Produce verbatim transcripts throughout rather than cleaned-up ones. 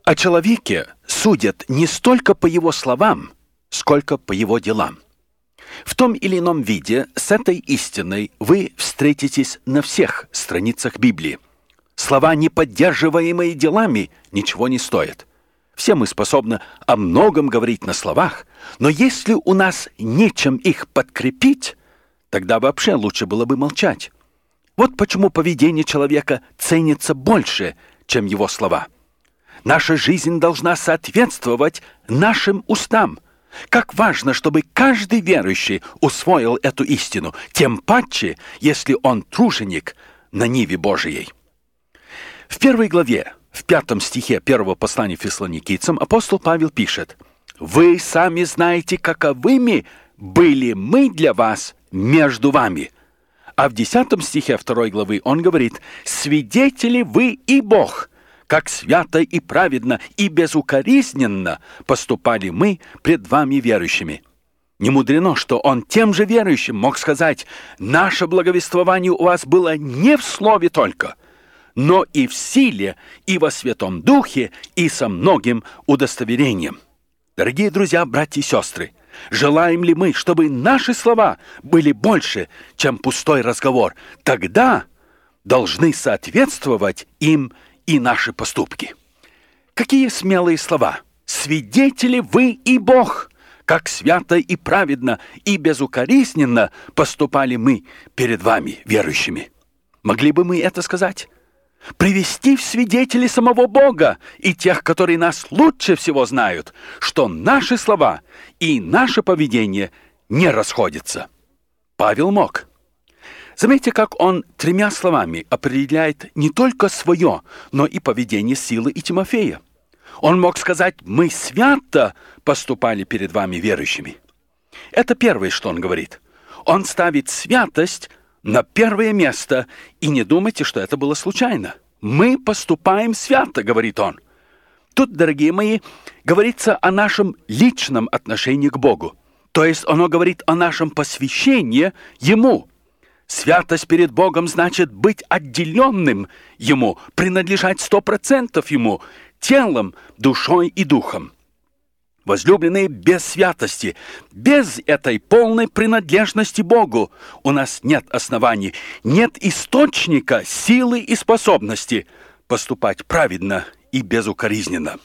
О человеке судят не столько по его словам, сколько по его делам. В том или ином виде с этой истиной вы встретитесь на всех страницах Библии. Слова, не поддерживаемые делами, ничего не стоят. Все мы способны о многом говорить на словах, но если у нас нечем их подкрепить, тогда вообще лучше было бы молчать. Вот почему поведение человека ценится больше, чем его слова. Наша жизнь должна соответствовать нашим устам. Как важно, чтобы каждый верующий усвоил эту истину, тем паче, если он труженик на ниве Божией. В первой главе, в пятом стихе первого послания Фессалоникийцам апостол Павел пишет: «Вы сами знаете, каковыми были мы для вас между вами». А в десятом стихе второй главы он говорит: «Свидетели вы и Бог, как свято и праведно и безукоризненно поступали мы пред вами верующими». Не мудрено, что он тем же верующим мог сказать: «Наше благовествование у вас было не в слове только, но и в силе, и во Святом Духе, и со многим удостоверением». Дорогие друзья, братья и сестры, желаем ли мы, чтобы наши слова были больше, чем пустой разговор? Тогда должны соответствовать им и наши поступки. Какие смелые слова! «Свидетели вы и Бог, как свято и праведно и безукоризненно поступали мы перед вами, верующими». Могли бы мы это сказать? Привести в свидетели самого Бога и тех, которые нас лучше всего знают, что наши слова и наше поведение не расходятся. Павел мог. Заметьте, как он тремя словами определяет не только свое, но и поведение Силы и Тимофея. Он мог сказать: «Мы свято поступали перед вами, верующими». Это первое, что он говорит. Он ставит святость на первое место, и не думайте, что это было случайно. «Мы поступаем свято», — говорит он. Тут, дорогие мои, говорится о нашем личном отношении к Богу. То есть оно говорит о нашем посвящении Ему. Святость перед Богом значит быть отделенным Ему, принадлежать сто процентов Ему, телом, душой и духом. Возлюбленные, без святости, без этой полной принадлежности Богу у нас нет оснований, нет источника силы и способности поступать праведно и безукоризненно.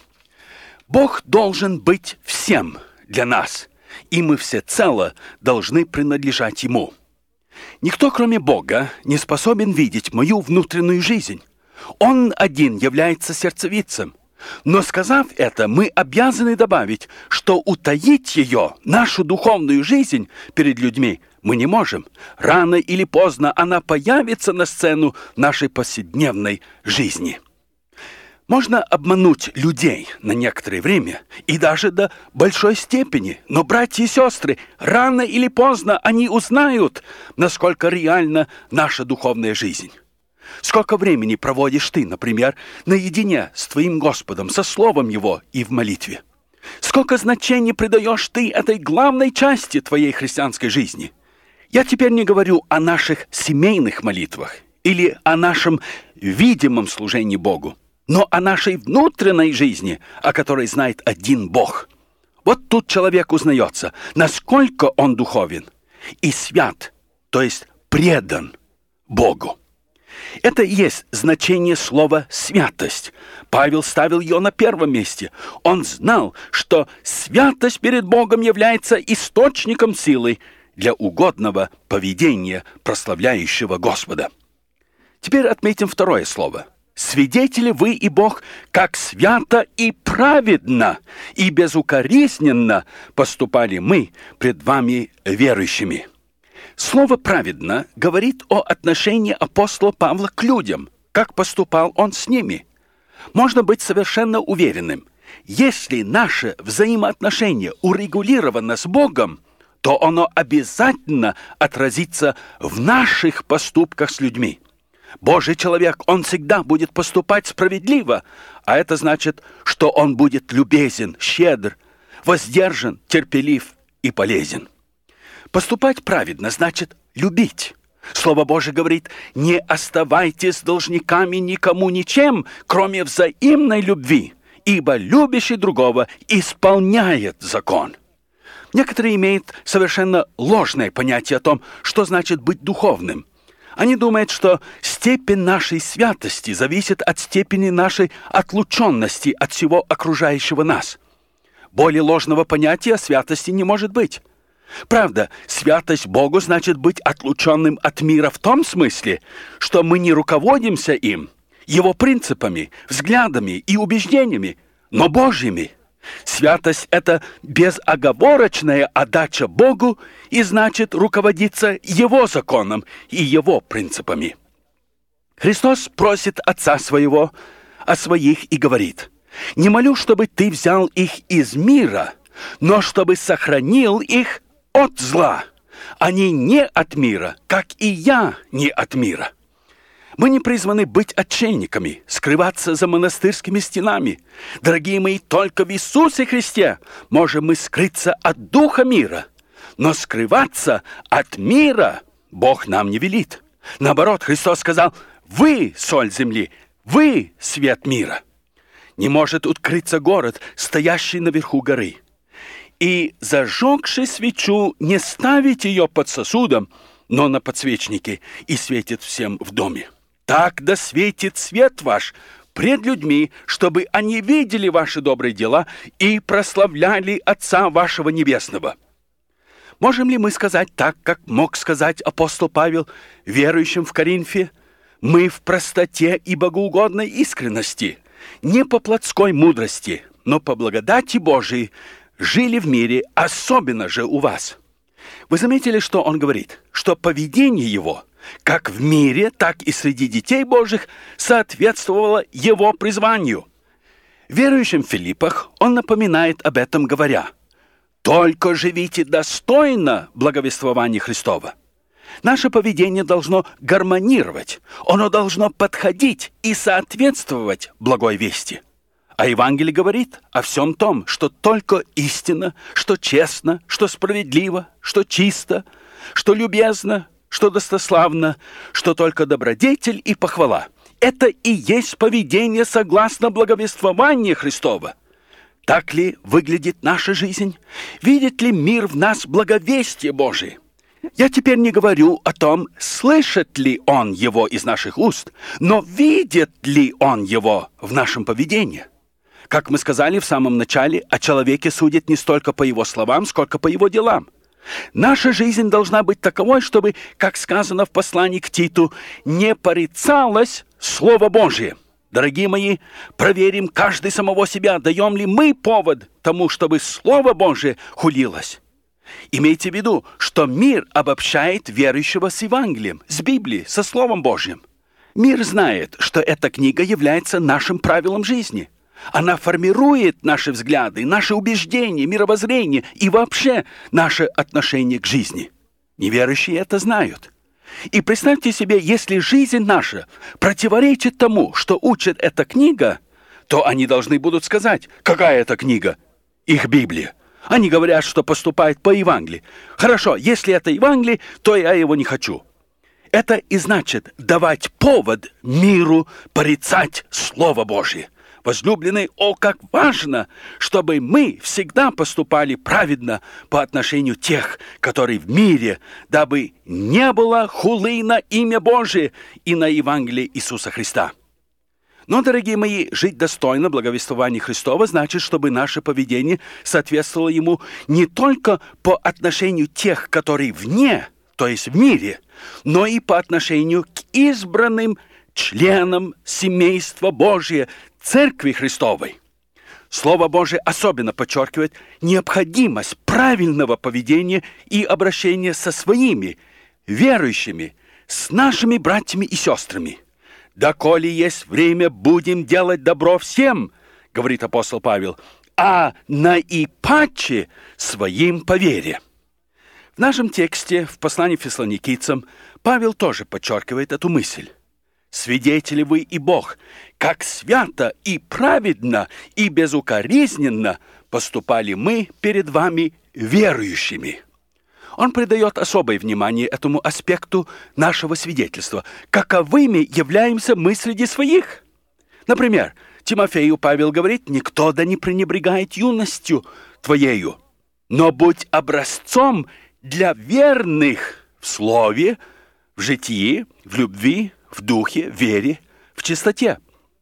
Бог должен быть всем для нас, и мы всецело должны принадлежать Ему. Никто, кроме Бога, не способен видеть мою внутреннюю жизнь. Он один является сердцевицем. Но, сказав это, мы обязаны добавить, что утаить ее, нашу духовную жизнь, перед людьми мы не можем. Рано или поздно она появится на сцену нашей повседневной жизни. Можно обмануть людей на некоторое время и даже до большой степени, но, братья и сестры, рано или поздно они узнают, насколько реальна наша духовная жизнь. Сколько времени проводишь ты, например, наедине с твоим Господом, со Словом Его и в молитве? Сколько значения придаешь ты этой главной части твоей христианской жизни? Я теперь не говорю о наших семейных молитвах или о нашем видимом служении Богу, но о нашей внутренней жизни, о которой знает один Бог. Вот тут человек узнается, насколько он духовен и свят, то есть предан Богу. Это и есть значение слова «святость». Павел ставил ее на первом месте. Он знал, что святость перед Богом является источником силы для угодного поведения, прославляющего Господа. Теперь отметим второе слово. «Свидетели вы и Бог, как свято и праведно и безукоризненно поступали мы пред вами верующими». Слово «праведно» говорит о отношении апостола Павла к людям, как поступал он с ними. Можно быть совершенно уверенным, если наше взаимоотношение урегулировано с Богом, то оно обязательно отразится в наших поступках с людьми. Божий человек, он всегда будет поступать справедливо, а это значит, что он будет любезен, щедр, воздержан, терпелив и полезен. Поступать праведно значит любить. Слово Божие говорит: «Не оставайтесь должниками никому ничем, кроме взаимной любви, ибо любящий другого исполняет закон. Некоторые имеют совершенно ложное понятие о том, что значит быть духовным. Они думают, что степень нашей святости зависит от степени нашей отлученности от всего окружающего нас. Более ложного понятия о святости не может быть. Правда, святость Богу значит быть отлученным от мира в том смысле, что мы не руководимся им, его принципами, взглядами и убеждениями, но Божьими. Святость — это безоговорочная отдача Богу и значит руководиться Его законом и Его принципами. Христос просит Отца Своего о своих и говорит: «Не молю, чтобы Ты взял их из мира, но чтобы сохранил их от зла. Они не от мира, как и я не от мира». Мы не призваны быть отшельниками, скрываться за монастырскими стенами. Дорогие мои, только в Иисусе Христе можем мы скрыться от духа мира. Но скрываться от мира Бог нам не велит. Наоборот, Христос сказал: «Вы — соль земли, вы — свет мира». Не может укрыться город, стоящий наверху горы. И, зажегши свечу, не ставить ее под сосудом, но на подсвечнике, и светит всем в доме. Так да светит свет ваш пред людьми, чтобы они видели ваши добрые дела и прославляли Отца вашего Небесного. Можем ли мы сказать так, как мог сказать апостол Павел верующим в Коринфе? Мы в простоте и богоугодной искренности, не по плотской мудрости, но по благодати Божией жили в мире, особенно же у вас. Вы заметили, что он говорит? Что поведение его, как в мире, так и среди детей Божьих, соответствовало его призванию. Верующим в Филиппах он напоминает об этом, говоря: «Только живите достойно благовествования Христова». Наше поведение должно гармонировать, оно должно подходить и соответствовать благой вести. А Евангелие говорит о всем том, что только истинно, что честно, что справедливо, что чисто, что любезно, что достославно, что только добродетель и похвала. Это и есть поведение согласно благовествованию Христова. Так ли выглядит наша жизнь? Видит ли мир в нас благовестие Божие? Я теперь не говорю о том, слышит ли он его из наших уст, но видит ли он его в нашем поведении. Как мы сказали в самом начале, о человеке судят не столько по его словам, сколько по его делам. Наша жизнь должна быть таковой, чтобы, как сказано в послании к Титу, не порицалось Слово Божие. Дорогие мои, проверим каждый самого себя, даем ли мы повод тому, чтобы Слово Божие хулилось. Имейте в виду, что мир обобщает верующего с Евангелием, с Библией, со Словом Божьим. Мир знает, что эта книга является нашим правилом жизни. Она формирует наши взгляды, наши убеждения, мировоззрение и вообще наше отношение к жизни. Неверующие это знают. И представьте себе, если жизнь наша противоречит тому, что учит эта книга, то они должны будут сказать: какая это книга? Их Библия. Они говорят, что поступают по Евангелию. Хорошо, если это Евангелие, то я его не хочу. Это и значит давать повод миру порицать Слово Божие. Возлюбленные, о, как важно, чтобы мы всегда поступали праведно по отношению тех, которые в мире, дабы не было хулы на имя Божие и на Евангелие Иисуса Христа. Но, дорогие мои, жить достойно благовествования Христова значит, чтобы наше поведение соответствовало Ему не только по отношению тех, которые вне, то есть в мире, но и по отношению к избранным членам семейства Божия, Церкви Христовой. Слово Божие особенно подчеркивает необходимость правильного поведения и обращения со своими верующими, с нашими братьями и сестрами. «Доколе есть время, будем делать добро всем», — говорит апостол Павел, «а наипаче своим по вере». В нашем тексте, в послании к Фессалоникийцам, Павел тоже подчеркивает эту мысль. «Свидетели вы и Бог, как свято и праведно и безукоризненно поступали мы перед вами верующими». Он придает особое внимание этому аспекту нашего свидетельства. Каковыми являемся мы среди своих? Например, Тимофею Павел говорит: «Никто да не пренебрегает юностью твоею, но будь образцом для верных в слове, в житии, в любви, в духе, в вере, в чистоте».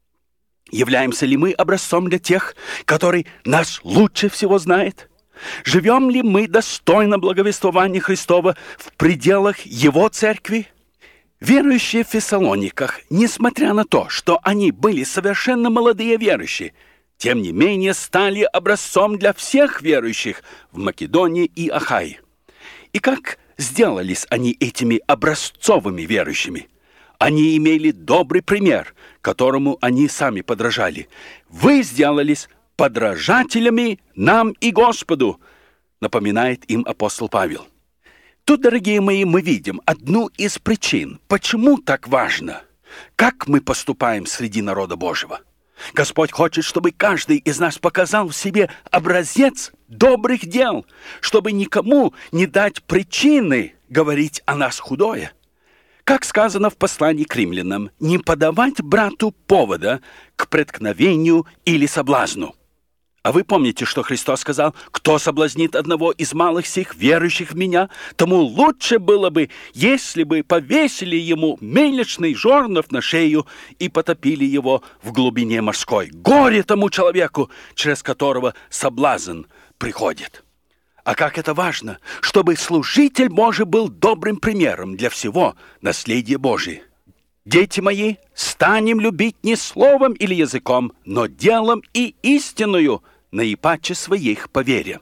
Являемся ли мы образцом для тех, который нас лучше всего знает? Живем ли мы достойно благовествования Христова в пределах Его церкви? Верующие в Фессалониках, несмотря на то, что они были совершенно молодые верующие, тем не менее стали образцом для всех верующих в Македонии и Ахае. И как сделались они этими образцовыми верующими? Они имели добрый пример, которому они сами подражали. «Вы сделались подражателями нам и Господу», напоминает им апостол Павел. Тут, дорогие мои, мы видим одну из причин, почему так важно, как мы поступаем среди народа Божьего. Господь хочет, чтобы каждый из нас показал в себе образец добрых дел, чтобы никому не дать причины говорить о нас худое. Как сказано в послании к римлянам, не подавать брату повода к преткновению или соблазну. А вы помните, что Христос сказал: «Кто соблазнит одного из малых сих, верующих в Меня, тому лучше было бы, если бы повесили ему мельничный жернов на шею и потопили его в глубине морской. Горе тому человеку, через которого соблазн приходит». А как это важно, чтобы служитель Божий был добрым примером для всего наследия Божия. Дети мои, станем любить не словом или языком, но делом и истинную, наипаче своих по вере.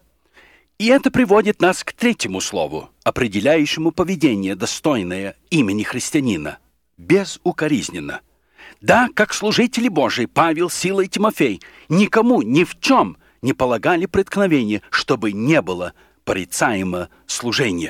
И это приводит нас к третьему слову, определяющему поведение, достойное имени христианина – безукоризненно. Да, как служители Божии Павел, Сила и Тимофей никому ни в чем не полагали преткновения, чтобы не было порицаемо служения.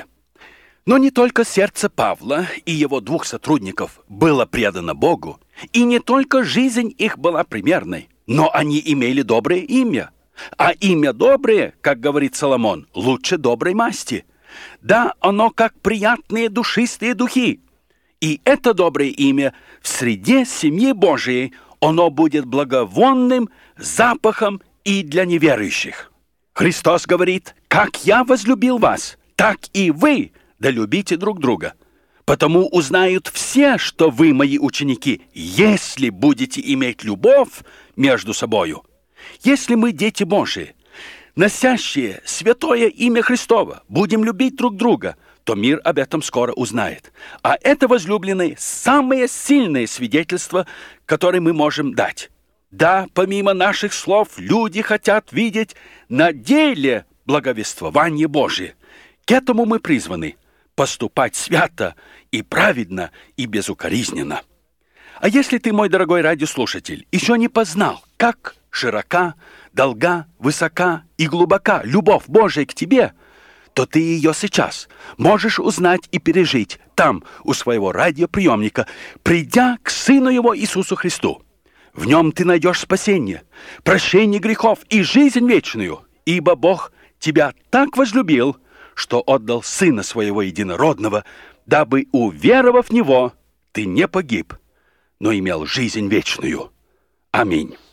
Но не только сердце Павла и его двух сотрудников было предано Богу, и не только жизнь их была примерной, но они имели доброе имя. А имя доброе, как говорит Соломон, лучше доброй масти. Да, оно как приятные душистые духи. И это доброе имя в среде семьи Божией, оно будет благовонным запахом и для неверующих. Христос говорит: «Как я возлюбил вас, так и вы да любите друг друга. Потому узнают все, что вы мои ученики, если будете иметь любовь между собою». Если мы дети Божии, носящие святое имя Христово, будем любить друг друга, то мир об этом скоро узнает. А это, возлюбленные, самое сильное свидетельство, которое мы можем дать. Да, помимо наших слов, люди хотят видеть на деле благовествование Божие. К этому мы призваны поступать свято и праведно и безукоризненно. А если ты, мой дорогой радиослушатель, еще не познал, как широка, долга, высока и глубока любовь Божия к тебе, то ты ее сейчас можешь узнать и пережить там, у своего радиоприемника, придя к Сыну Его Иисусу Христу. В Нем ты найдешь спасение, прощение грехов и жизнь вечную, ибо Бог тебя так возлюбил, что отдал Сына Своего Единородного, дабы, уверовав в Него, ты не погиб, но имел жизнь вечную. Аминь.